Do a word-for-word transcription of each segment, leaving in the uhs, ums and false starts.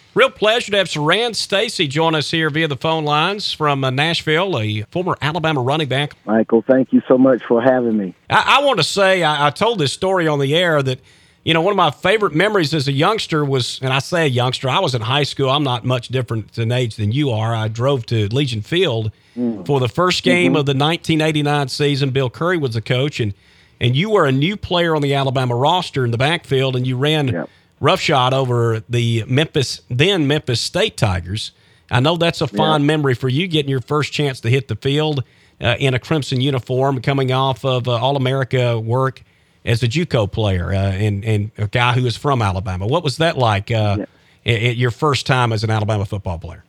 Real pleasure to have Siran Stacy join us here via the phone lines from uh, Nashville, a former Alabama running back. Michael, thank you so much for having me. I, I want to say, I, I told this story on the air that, you know, one of my favorite memories as a youngster was, and I say a youngster, I was in high school. I'm not much different in age than you are. I drove to Legion Field mm. for the first game mm-hmm. of the nineteen eighty-nine season. Bill Curry was the coach, and, and you were a new player on the Alabama roster in the backfield, and you ran yep. – roughshod over the Memphis, then Memphis State Tigers. I know that's a fond yeah. memory for you, getting your first chance to hit the field uh, in a crimson uniform, coming off of uh, All-America work as a JUCO player uh, and, and a guy who is from Alabama. What was that like uh, yeah. at, at your first time as an Alabama football player?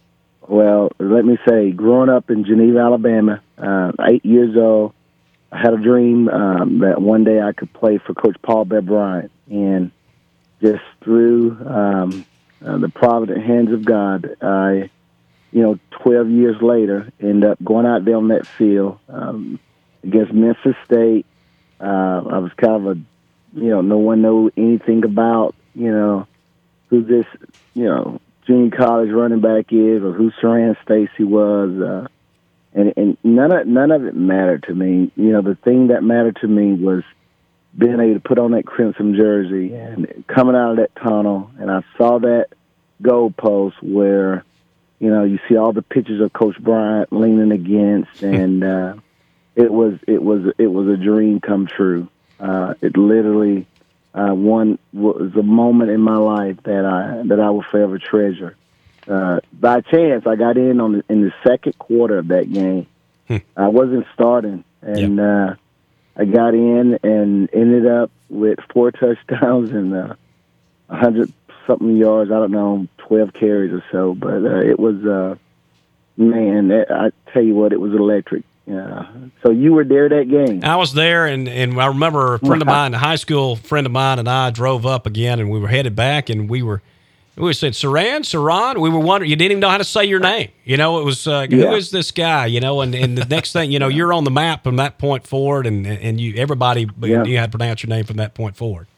Well, let me say, growing up in Geneva, Alabama, uh, eight years old, I had a dream um, that one day I could play for Coach Paul Bear Bryant. And just through um, uh, the provident hands of God, I, you know, twelve years later, end up going out there on that field um, against Memphis State. Uh, I was kind of a, you know, no one knew anything about, you know, who this, you know, junior college running back is or who Siran Stacy was. Uh, and and none of, none of it mattered to me. You know, the thing that mattered to me was being able to put on that crimson jersey and coming out of that tunnel, and I saw that goalpost where, you know, you see all the pictures of Coach Bryant leaning against, and uh, it was it was it was a dream come true. Uh, it literally uh, one was a moment in my life that I that I will forever treasure. Uh, by chance, I got in on the, in the second quarter of that game. Hmm. I wasn't starting, and. Yep. Uh, I got in and ended up with four touchdowns and uh, one hundred something yards. I don't know, twelve carries or so. But uh, it was, uh, man, that, I tell you what, it was electric. Yeah. So you were there that game? I was there, and, and I remember a friend of mine, a high school friend of mine, and I drove up again, and we were headed back, and we were. We said, Siran, Siran. We were wondering, you didn't even know how to say your name. You know, it was, uh, yeah. who is this guy? You know, and, and the next thing, you know, you're on the map from that point forward, and and you everybody, yeah. you had to pronounce your name from that point forward.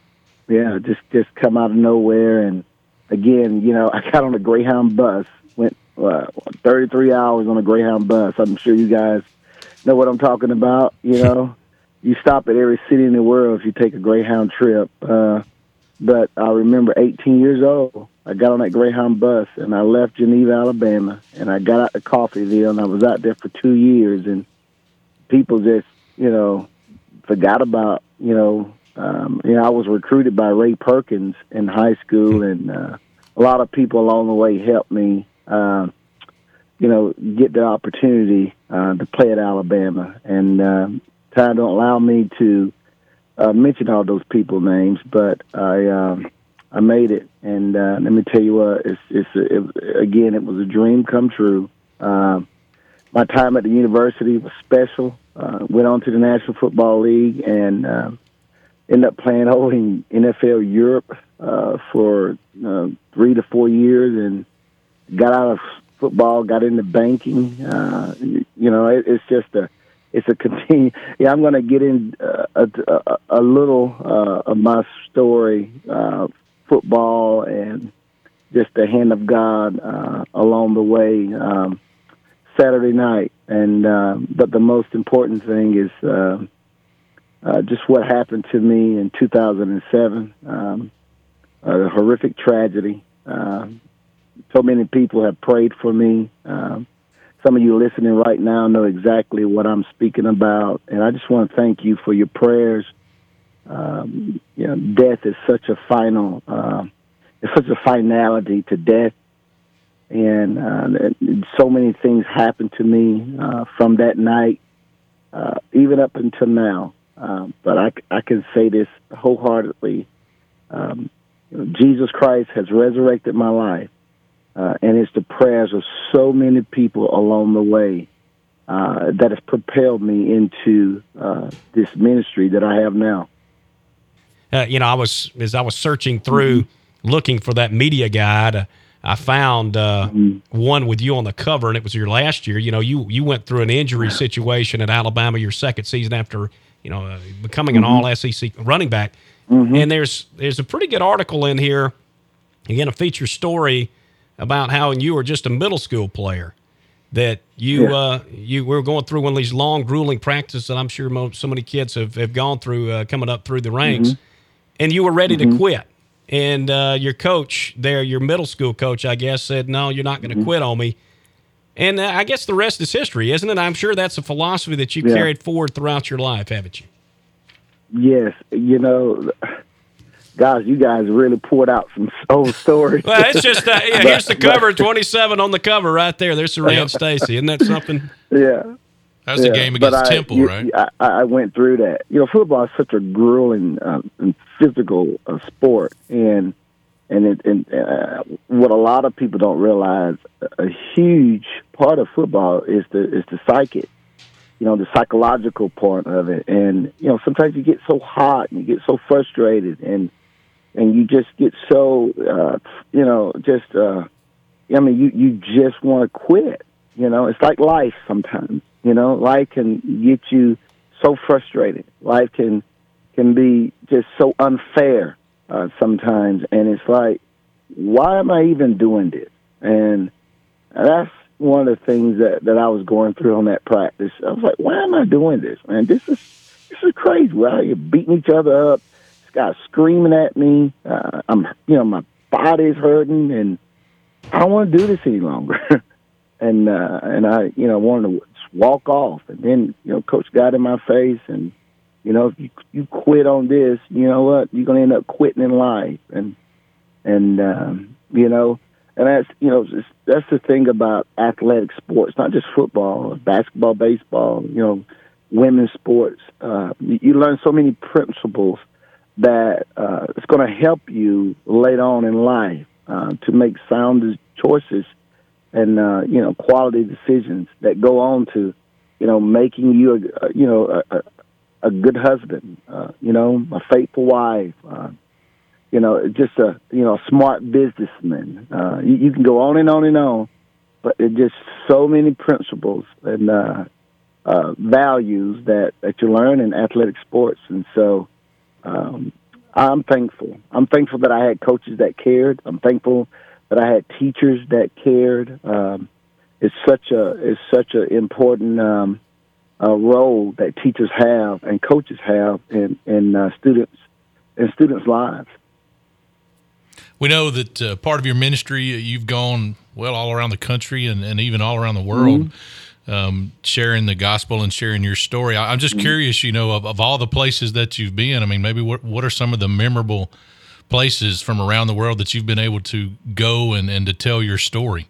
Yeah, just, just come out of nowhere. And, again, you know, I got on a Greyhound bus, went uh, thirty-three hours on a Greyhound bus. I'm sure you guys know what I'm talking about, you know. You stop at every city in the world if you take a Greyhound trip. Uh But I remember eighteen years old, I got on that Greyhound bus, and I left Geneva, Alabama, and I got out to Coffeyville, and I was out there for two years, and people just, you know, forgot about, you know, um, you know, I was recruited by Ray Perkins in high school, and uh, a lot of people along the way helped me, uh, you know, get the opportunity uh, to play at Alabama, and uh, time don't allow me to Uh, mention all those people names, but I um, I made it, and uh, let me tell you what, it's it's it, again, it was a dream come true. Uh, my time at the university was special. Uh, went on to the National Football League and uh, ended up playing over in N F L Europe uh, for uh, three to four years, and got out of football, got into banking. Uh, you know, it, it's just a It's a continue. Yeah, I'm going to get in uh, a, a, a little uh, of my story, uh, football, and just the hand of God uh, along the way. Um, Saturday night, and uh, but the most important thing is uh, uh, just what happened to me in two thousand seven. Um, a horrific tragedy. Uh, so many people have prayed for me. Um, Some of you listening right now know exactly what I'm speaking about, and I just want to thank you for your prayers. Um, you know, death is such a final, uh, it's such a finality to death, and uh, so many things happened to me uh, from that night, uh, even up until now. Uh, but I, I can say this wholeheartedly: um, you know, Jesus Christ has resurrected my life. Uh, and it's the prayers of so many people along the way uh, that has propelled me into uh, this ministry that I have now. Uh, you know, I was as I was searching through, mm-hmm. looking for that media guide, uh, I found uh, mm-hmm. one with you on the cover, and it was your last year. You know, you you went through an injury situation at Alabama your second season after, you know, uh, becoming mm-hmm. an all S E C running back. Mm-hmm. And there's there's a pretty good article in here again, a feature story about how you were just a middle school player, that you Yeah. uh, you were going through one of these long, grueling practices that I'm sure mo- so many kids have, have gone through uh, coming up through the ranks, Mm-hmm. and you were ready Mm-hmm. to quit. And uh, your coach there, your middle school coach, I guess, said, no, you're not going to Mm-hmm. quit on me. And uh, I guess the rest is history, isn't it? I'm sure that's a philosophy that you Yeah. carried forward throughout your life, haven't you? Yes, you know, guys, you guys really poured out some old stories. Well, it's just, uh, yeah, But- here's the but- cover, twenty-seven on the cover right there. There's Serene Stacy. Isn't that something? Yeah. That was the Yeah, game but against I- Temple, you- right? I, I went through that. You know, football is such a grueling um, and physical uh, sport, and and it, and uh, what a lot of people don't realize, a huge part of football is the is the psyche. You know, the psychological part of it, and you know, sometimes you get so hot and you get so frustrated, and and you just get so, uh, you know, just. Uh, I mean, you you just want to quit. You know, it's like life sometimes. You know, life can get you so frustrated. Life can can be just so unfair uh, sometimes, and it's like, why am I even doing this? And that's one of the things that, that I was going through on that practice. I was like, why am I doing this, man? This is this is crazy. We're out here beating each other up. This guy's screaming at me. Uh, I'm, you know, my body's hurting, and I don't want to do this any longer. and uh, and I, you know, wanted to just walk off. And then, you know, Coach got in my face, and you know, if you you quit on this, you know what, you're gonna end up quitting in life. And and um, you know, and that's you know, just, that's the thing about athletic sports, not just football, basketball, baseball. You know, women's sports. Uh, you, you learn so many principles that uh, it's going to help you later on in life uh, to make sound choices and uh, you know, quality decisions that go on to, you know, making you a, you know a, a good husband, uh, you know, a faithful wife, uh, you know, just a you know a smart businessman. Uh, you, you can go on and on and on, but it's just so many principles and uh, uh, values that, that you learn in athletic sports, and so. Um, I'm thankful. I'm thankful that I had coaches that cared. I'm thankful that I had teachers that cared. Um, it's such a it's such an important um, uh, role that teachers have and coaches have in in uh, students in students' lives. We know that uh, part of your ministry, uh, you've gone, well, all around the country and, and even all around the world. Mm-hmm. Um, sharing the gospel and sharing your story. I, I'm just mm-hmm. curious, you know, of, of all the places that you've been, I mean, maybe what, what are some of the memorable places from around the world that you've been able to go and, and to tell your story?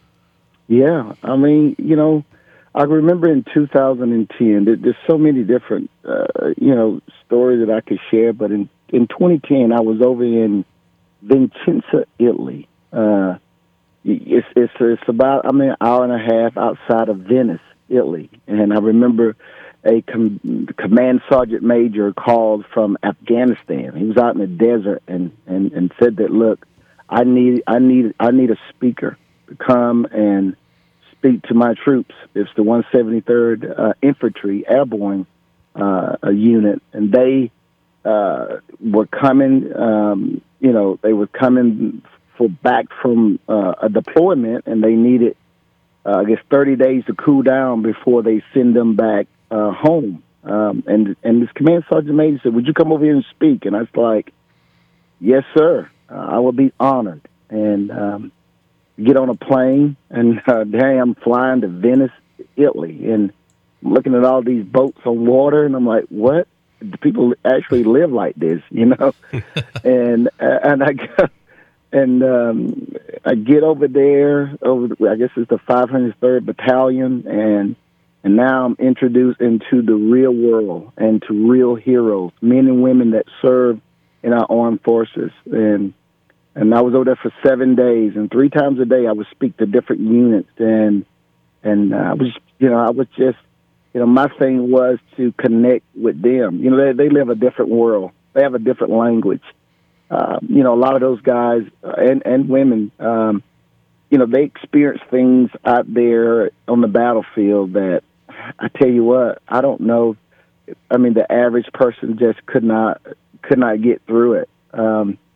Yeah, I mean, you know, I remember in two thousand ten, there, there's so many different, uh, you know, stories that I could share, but in, in twenty ten, I was over in Vicenza, Italy. Uh, It's it's it's about I mean an hour and a half outside of Venice, Italy, and I remember a com- command sergeant major called from Afghanistan. He was out in the desert and, and, and said that, look, I need I need I need a speaker to come and speak to my troops. It's the one seventy-third uh, Infantry Airborne uh, a unit, and they uh, were coming. Um, you know, they were coming. For back from uh, a deployment, and they needed, uh, I guess, thirty days to cool down before they send them back uh, home. Um, and and this command sergeant major said, "Would you come over here and speak?" And I was like, "Yes, sir. Uh, I will be honored." And um, get on a plane, and uh, there I am flying to Venice, Italy, and I'm looking at all these boats on water, and I'm like, "What? Do people actually live like this?" You know? and uh, and I got. And um, I get over there, over the, I guess it's the five hundred third Battalion, and and now I'm introduced into the real world and to real heroes, men and women that serve in our armed forces. And and I was over there for seven days, and three times a day I would speak to different units, and and I was, you know, I was just, you know, my thing was to connect with them. You know, they they live a different world, they have a different language. Uh, you know, a lot of those guys uh, and, and women, um, you know, they experience things out there on the battlefield that, I tell you what, I don't know. I mean, the average person just could not could not get through it. Um,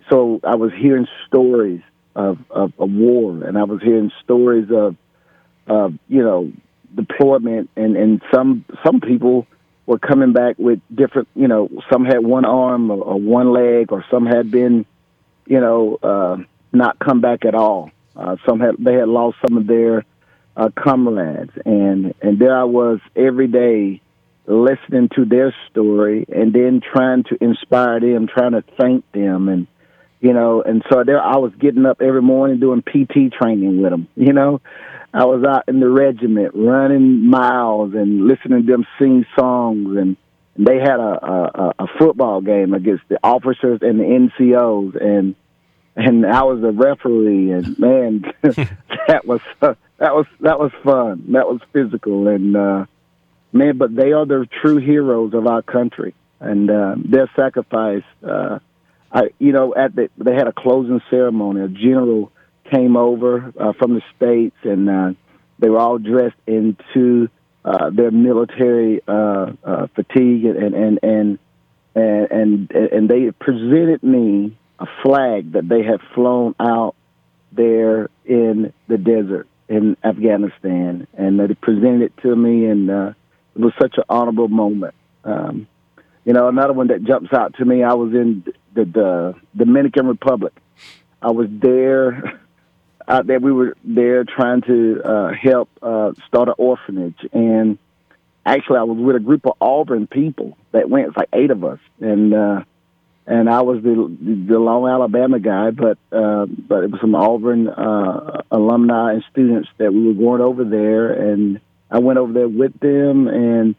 so I was hearing stories of, of, of war, and I was hearing stories of, of you know, deployment, and, and some some people were coming back with different, you know, some had one arm or, or one leg, or some had been, you know, uh, not come back at all. Uh, some had they had lost some of their uh, comrades, and and there I was every day listening to their story, and then trying to inspire them, trying to thank them, and you know, and so there I was getting up every morning doing P T training with them. You know, I was out in the regiment running miles and listening to them sing songs, and they had a a, a football game against the officers and the N C Os, and and I was a referee, and man, that was uh, that was that was fun. That was physical, and uh, man, but they are the true heroes of our country, and uh, their sacrifice. Uh, I, you know, at the they had a closing ceremony. A general came over uh, from the States, and uh, they were all dressed into uh, their military uh, uh, fatigue, and and and and and and they presented me a flag that they had flown out there in the desert in Afghanistan, and they presented it to me, and uh, it was such an honorable moment. Um, you know, another one that jumps out to me, I was in the, the Dominican Republic. I was there, out there, we were there trying to uh, help uh, start an orphanage, and actually I was with a group of Auburn people that went, it's like eight of us, and uh, And I was the the lone Alabama guy, but uh, but it was some Auburn uh, alumni and students that we were going over there, and I went over there with them, and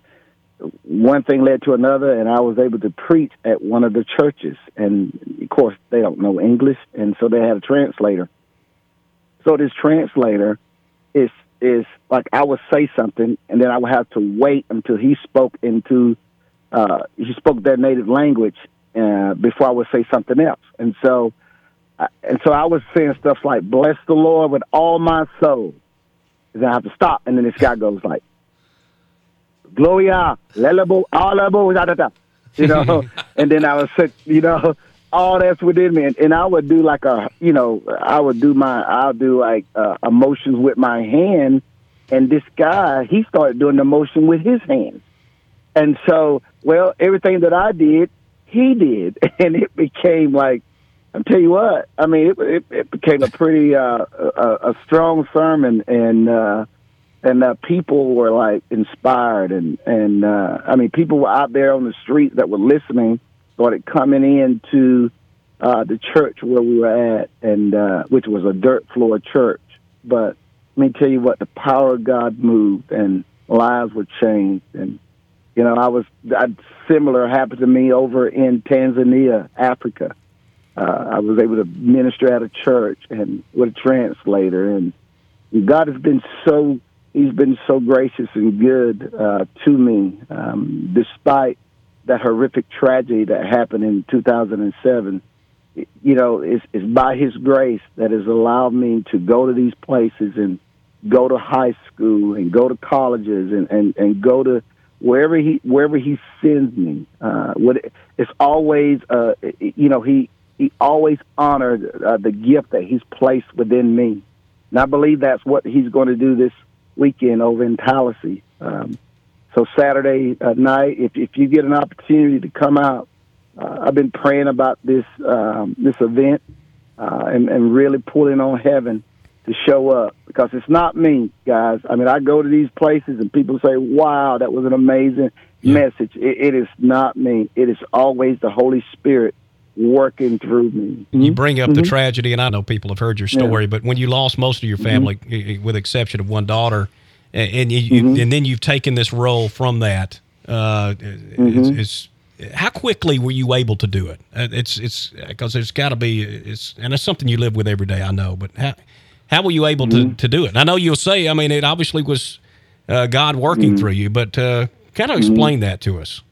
one thing led to another, and I was able to preach at one of the churches. And of course, they don't know English, and so they had a translator. So this translator is is like I would say something, and then I would have to wait until he spoke into uh, he spoke their native language. Uh, before I would say something else. And so uh, and so I was saying stuff like, bless the Lord with all my soul. And then I have to stop. And then this guy goes like, Gloria, lelebo, alebo, da, da, da. You know, and then I was, you know, all that's within me. And, and I would do like a, you know, I would do my, I'll do like uh, emotions with my hand. And this guy, he started doing the motion with his hands. And so, well, everything that I did, he did, and it became like, I'll tell you what, I mean, it, it, it became a pretty, uh, a, a strong sermon, and, uh, and, uh, people were like inspired, and, and, uh, I mean, people were out there on the street that were listening, started coming into, uh, the church where we were at, and, uh, which was a dirt floor church. But let me tell you what, the power of God moved, and lives were changed, and, you know, I was I, similar happened to me over in Tanzania, Africa. Uh, I was able to minister at a church and with a translator, and God has been so He's been so gracious and good uh, to me, um, despite that horrific tragedy that happened in two thousand seven. You know, it's, it's by His grace that has allowed me to go to these places and go to high school and go to colleges and, and, and go to wherever he wherever he sends me. Uh, what it's always, uh, you know, he he always honored uh, the gift that he's placed within me, and I believe that's what he's going to do this weekend over in Tallahassee. Um, so Saturday uh, night, if if you get an opportunity to come out, uh, I've been praying about this um, this event uh, and, and really pulling on heaven to show up, because it's not me, guys. I mean, I go to these places and people say, wow, that was an amazing yeah. message. It, it is not me. It is always the Holy Spirit working through me. You bring up mm-hmm. the tragedy, and I know people have heard your story, yeah. but when you lost most of your family, mm-hmm. with the exception of one daughter, and, and you, mm-hmm. and then you've taken this role from that, uh, mm-hmm. it's, it's, how quickly were you able to do it? It's it's because there's got to be, it's and it's something you live with every day, I know, but how How were you able mm-hmm. to, to do it? And I know you'll say, I mean, it obviously was uh, God working mm-hmm. through you, but uh, kind of explain mm-hmm. that to us.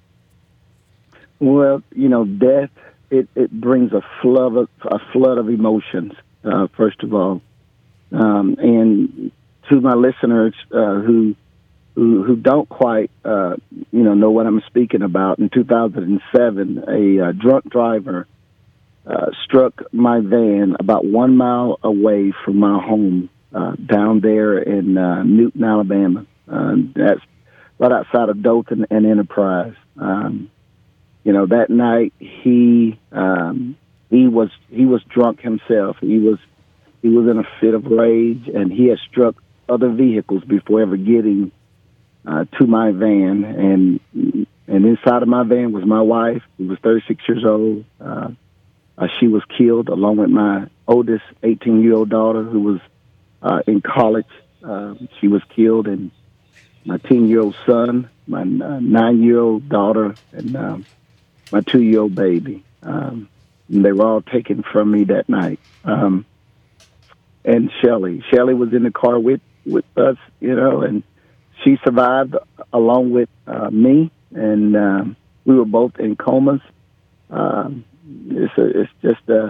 Well, you know, death, it, it brings a flood of, a flood of emotions, uh, first of all. Um, and to my listeners uh, who, who who don't quite, uh, you know, know what I'm speaking about, in two thousand seven, a uh, drunk driver uh, struck my van about one mile away from my home uh, down there in uh, Newton, Alabama. Uh, that's right outside of Dothan and Enterprise. Um, you know, that night he um, he was he was drunk himself. He was he was in a fit of rage, and he had struck other vehicles before ever getting uh, to my van. And and inside of my van was my wife, who was thirty-six years old. Uh, uh, she was killed along with my oldest eighteen-year-old daughter, who was uh, in college. Uh, she was killed, and my ten-year-old son, my uh, nine-year-old daughter, and um, my two-year-old baby. Um, and they were all taken from me that night. Um, and Shelly. Shelly was in the car with, with us, you know, and she survived along with uh, me, and um, we were both in comas. Um, it's, a, it's just a,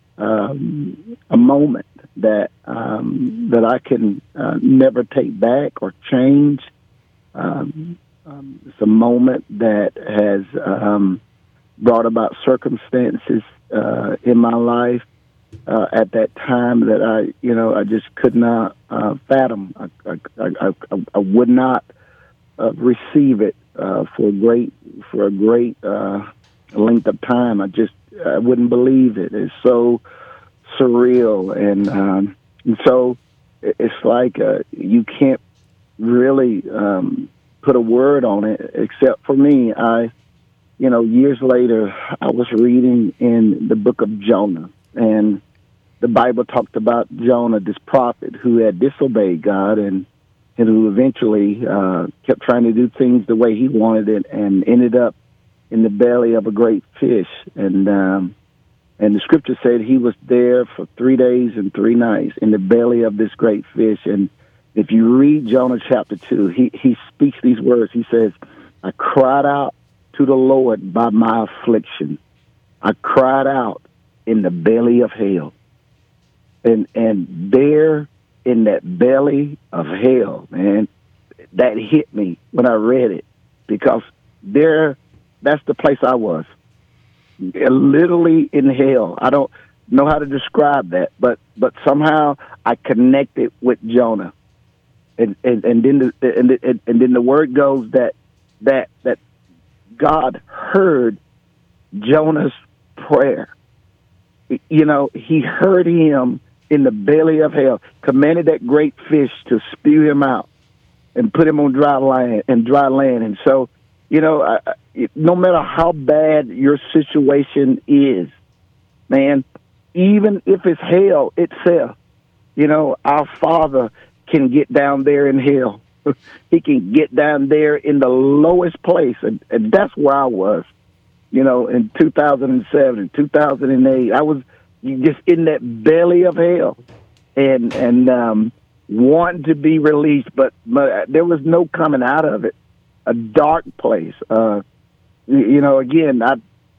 um, a moment that um, that I can uh, never take back or change. Um, um, it's a moment that has um, brought about circumstances uh, in my life uh, at that time that I, you know, I just could not uh, fathom. I, I, I, I, I would not uh, receive it uh, for a great for a great uh, length of time. I just I wouldn't believe it. It's so surreal, and, um, and so it's like uh, you can't really um, put a word on it, except for me. I, you know, years later, I was reading in the book of Jonah, and the Bible talked about Jonah, this prophet who had disobeyed God and, and who eventually uh, kept trying to do things the way he wanted it, and ended up in the belly of a great fish. And um, and the scripture said he was there for three days and three nights in the belly of this great fish. And if you read Jonah chapter two, he, he speaks these words. He says, I cried out to the Lord by my affliction. I cried out in the belly of hell. And and there in that belly of hell, man, that hit me when I read it, because there, that's the place I was. Literally in hell. I don't know how to describe that, but but somehow I connected with Jonah. And and, and then the and, and, and then the word goes that that that God heard Jonah's prayer. You know, he heard him in the belly of hell, commanded that great fish to spew him out and put him on dry land and dry land. And so, you know, I, no matter how bad your situation is, man, even if it's hell itself, you know, our Father can get down there in hell. He can get down there in the lowest place. And, and that's where I was, you know, in two thousand seven, two thousand eight. I was just in that belly of hell and, and um, wanting to be released, but, but there was no coming out of it. A dark place. Uh, you know, again, I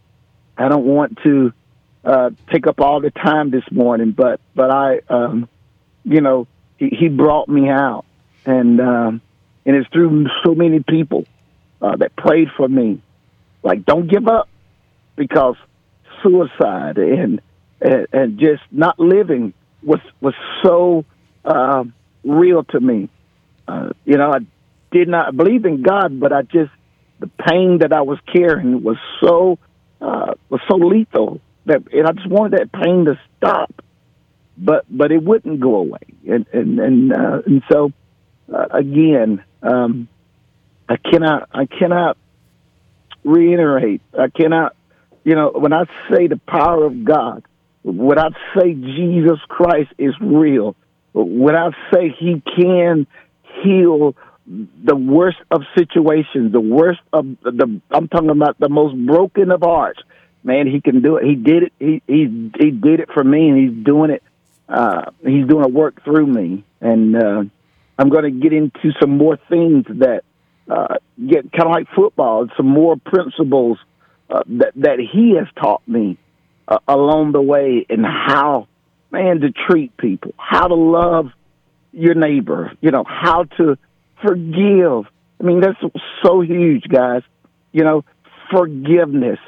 I don't want to uh, take up all the time this morning, but but I, um, you know, he, he brought me out, and um, and it's through so many people uh, that prayed for me, like don't give up, because suicide and and, and just not living was was so uh, real to me. Uh, you know, I did not believe in God, but I just, the pain that I was carrying was so uh, was so lethal that, and I just wanted that pain to stop, but but it wouldn't go away, and and and uh, and so uh, again, um, I cannot I cannot reiterate, I cannot, you know, when I say the power of God, when I say Jesus Christ is real, when I say He can heal the worst of situations, the worst of the, I'm talking about the most broken of hearts, man, He can do it. He did it. He, he, he did it for me, and He's doing it. Uh, he's doing a work through me. And, uh, I'm going to get into some more things that, uh, get kind of like football, some more principles, uh, that, that He has taught me, uh, along the way, and how, man, to treat people, how to love your neighbor, you know, how to forgive. I mean, that's so huge, guys. You know, forgiveness.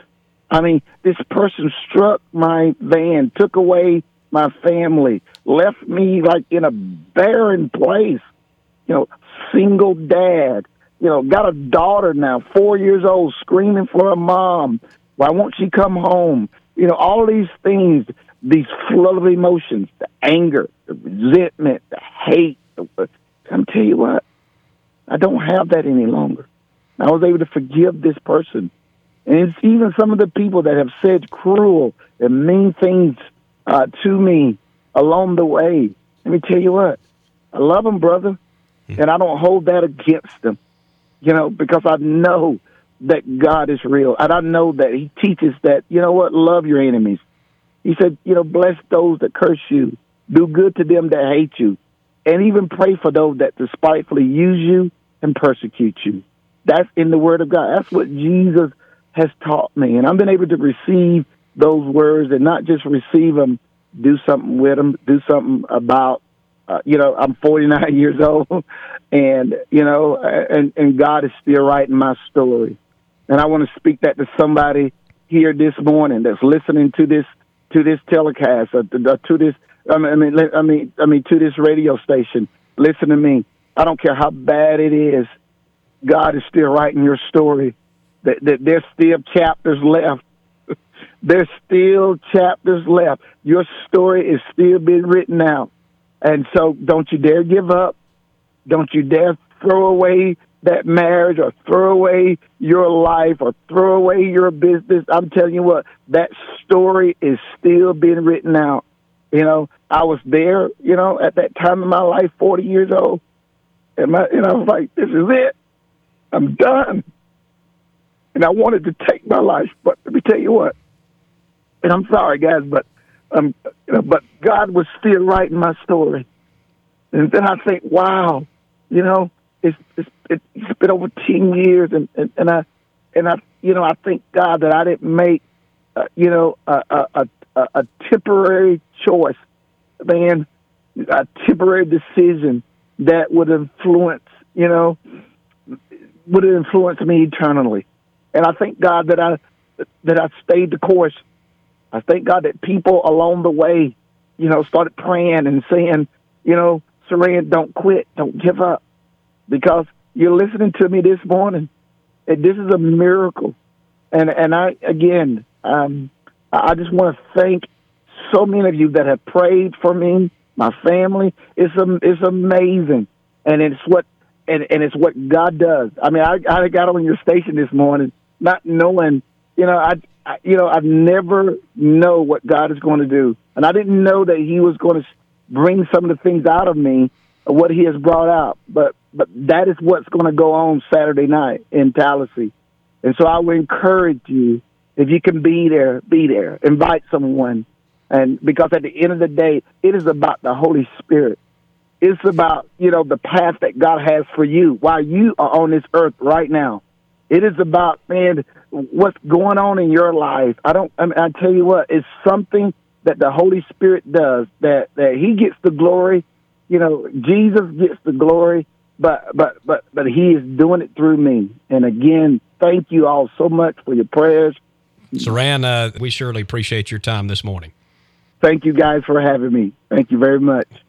I mean, this person struck my van, took away my family, left me like in a barren place, you know, single dad, you know, got a daughter now, four years old, screaming for her mom. Why won't she come home? You know, all these things, these flood of emotions, the anger, the resentment, the hate. I'm tell you what, I don't have that any longer. I was able to forgive this person. And it's even some of the people that have said cruel and mean things uh, to me along the way. Let me tell you what, I love them, brother, and I don't hold that against them, you know, because I know that God is real. And I know that he teaches that, you know what, love your enemies. He said, you know, bless those that curse you, do good to them that hate you, and even pray for those that despitefully use you and persecute you. That's in the Word of God. That's what Jesus has taught me. And I've been able to receive those words and not just receive them, do something with them, do something about, uh, you know, I'm forty-nine years old and, you know, and, and God is still writing my story. And I want to speak that to somebody here this morning that's listening to this, to this telecast or to, to this, I mean, I mean, I mean, to this radio station. Listen to me. I don't care how bad it is. God is still writing your story. That, that there's still chapters left. There's still chapters left. Your story is still being written out. And so don't you dare give up. Don't you dare throw away that marriage or throw away your life or throw away your business. I'm telling you what, that story is still being written out. You know, I was there, you know, at that time in my life, forty years old. And, my, and I was like, this is it. I'm done. And I wanted to take my life, but let me tell you what. And I'm sorry, guys, but um, you know, but God was still writing my story. And then I think, wow, you know, it's it's, it's been over ten years, and, and, and I and I you know I thank God that I didn't make uh, you know a, a a a temporary choice, man, a temporary decision that would influence you know would influence me eternally. And I thank God that I that I stayed the course. I thank God that people along the way, you know, started praying and saying, you know, Saran, don't quit, don't give up, because you're listening to me this morning. And this is a miracle. And and I again, um, I just want to thank so many of you that have prayed for me, my family. It's um, it's amazing, and it's what and, and it's what God does. I mean, I I got on your station this morning, not knowing, you know, I, I you know, I never know what God is going to do, and I didn't know that He was going to bring some of the things out of me, what He has brought out. But but that is what's going to go on Saturday night in Tallahassee, and so I would encourage you, if you can be there, be there. Invite someone, and because at the end of the day, it is about the Holy Spirit. It's about, you know, the path that God has for you while you are on this earth right now. It is about, man, what's going on in your life. I don't, I mean, I tell you what, it's something that the Holy Spirit does, that, that He gets the glory. You know, Jesus gets the glory, but, but, but, but He is doing it through me. And again, thank you all so much for your prayers. Saran, uh, we surely appreciate your time this morning. Thank you guys for having me. Thank you very much.